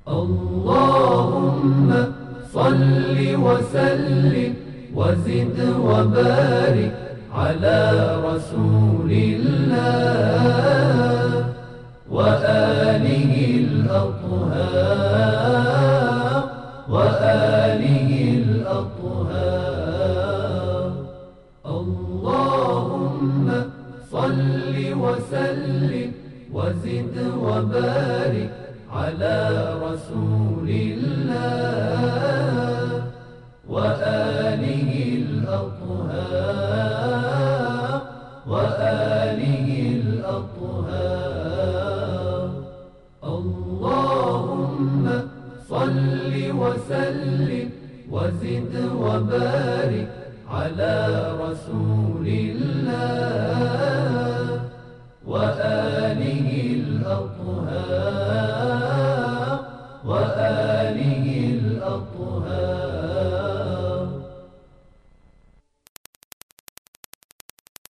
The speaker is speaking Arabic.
اللهم صل وسلم وزد وبارك على رسول الله وآله الأطهار وآله الأطهار. اللهم صل وسلم وزد وبارك على رسول الله وآله الأطهار وآله الأطهار. اللهم صل وسلم وزد وبارك على رسول الله وآله الأطهار وآله الأطهار.